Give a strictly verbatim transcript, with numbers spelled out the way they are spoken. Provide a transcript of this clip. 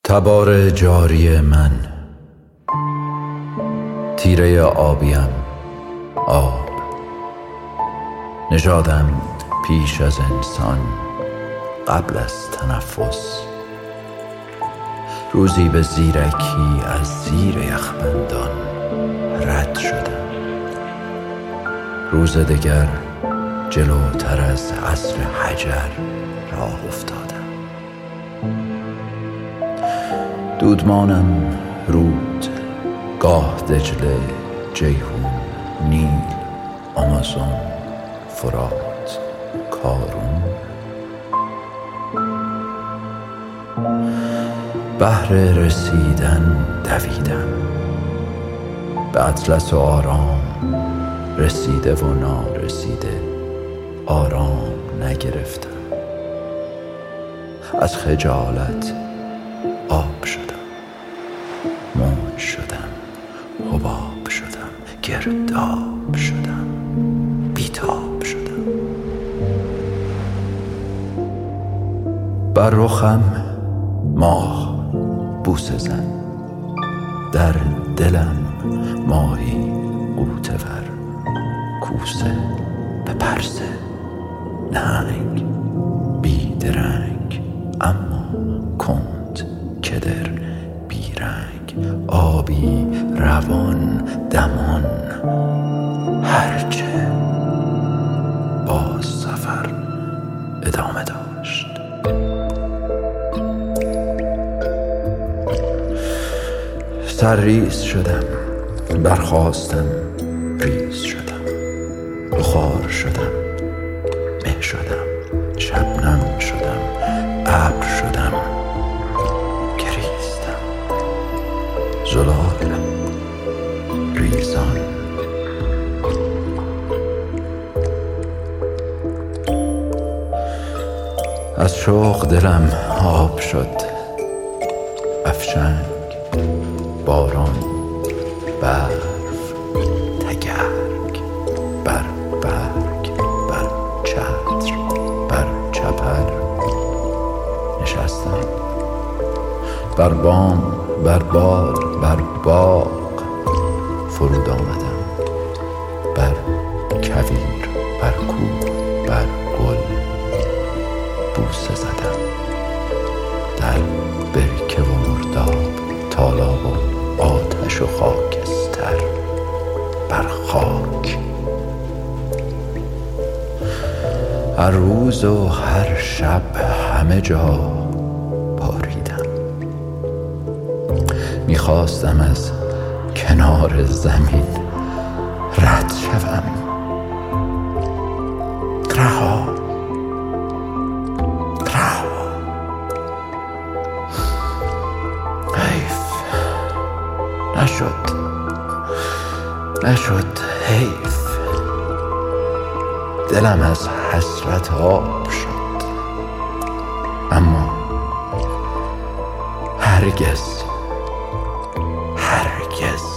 تبار جاری من، تیره آبیم آب، نژادم پیش از انسان قبل از تنفس. روزی به زیرکی از زیر یخبندان رد شدم، روز دگر جلوتر از عصر حجر راه افتادم. دودمانم رود، گاه دجله، جیهون، نیل، آمازون، فرات، کارون. بهر رسیدن دویدم، به اطلس و آرام رسیده و نارسیده آرام نگرفتم. از خجالت آب شدم، موج شدم، حباب شدم، گرداب شدم، بیتاب شدم. بر رخم ماه بوسه زن، در دلم ماهی غوطه ور، کوسه به پرسه، نهنگ بیدرنگ اما کند، کدر بیرنگ، آبی روان دمان. هرچه باز سفر ادامه داشت. سرریز شدم، برخاستم، ریز شدم، بخار شدم، مه شدم، شبنم شدم، ابر شدم، گریستم، زلال ریزان. از شوق دلم آب شد، افشنگ، باران، برف، تگرگ، بر برگ، بر چتر، بر چپر نشستم. بر بام، بر بال، بر باغ فرود آمدم. بر کویر، بر کوه، بر گل بوسه زدم. در برکه و مرداب، تالاب و آتش و خاکستر بر خاک. هر روز و هر شب همه جا باریدم. میخواستم از کنار زمین رد شوم. رها رها حیف نشد نشد حیف. دلم از حسرت آب شد، اما هرگز هرگز